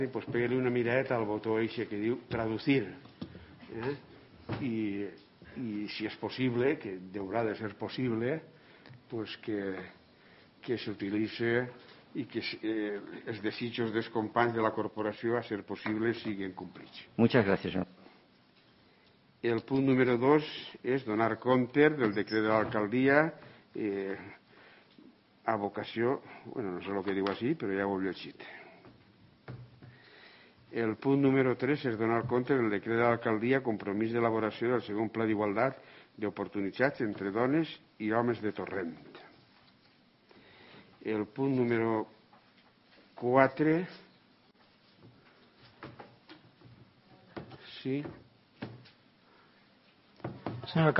pues pega-li una miradeta al botó eixe que diu traducir, i si és possible, que haurà de ser possible, pues que s'utilitzi i que els desitjos dels companys de la corporació, a ser possible, siguin complits. Muchas gracias, señor. El punt número 2 és donar compte del decret de l'alcaldia a vocació, bueno, no sé el que diu així, però ja ho he llegit. El punt número 3 és donar compte del decret de l'alcaldia compromís d'elaboració del segon pla d'igualtat d'oportunitats entre dones i homes de Torrent. El punt número 4, sí. Señor